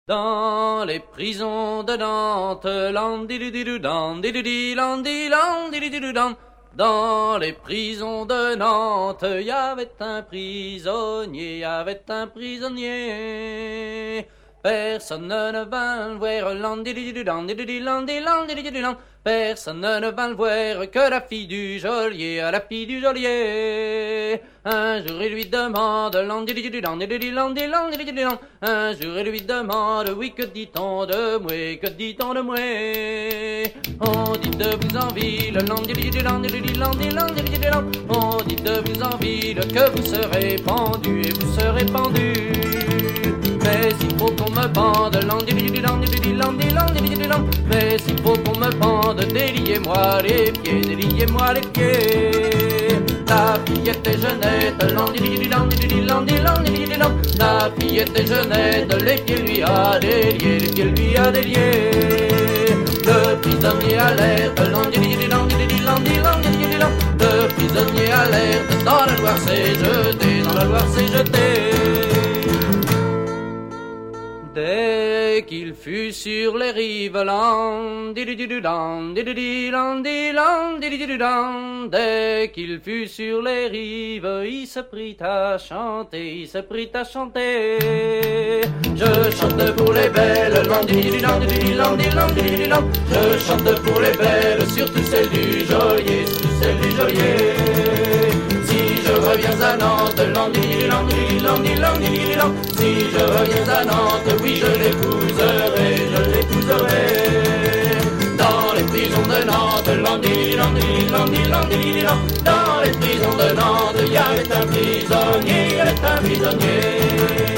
Dans les prisons de Nantes, dans les prisons de Nantes, y avait un prisonnier. Personne ne vint le voir, personne ne vint le voir que la fille du geôlier, la fille du geôlier. Un jour il lui demande, un jour il lui demande, oui que dit-on de moi, que dit-on de moi? On dit de vous en ville, on dit de vous en ville que vous serez pendu et vous serez pendu. Mais il faut qu'on me pende, mais il faut qu'on me pende, déliez-moi les pieds, déliez-moi les pieds. La fille était jeunette, la fille était jeunette, les pieds lui a déliés, les pieds lui a déliés. Le prisonnier alerte, le prisonnier alerte, dans la Loire s'est jeté, dans la Loire s'est jeté. Dès qu'il fut sur les rives, dès qu'il fut sur les rives, il se prit à chanter, il se prit à chanter. Je chante pour les belles, je chante pour les belles, surtout celles du geôlier, surtout celles du geôlier. Si je reviens à Nantes, si je reviens à Nantes, oui je l'épouserai, je l'épouserai. Dans les prisons de Nantes, dans les prisons de Nantes, il y avait un prisonnier, il y avait un prisonnier.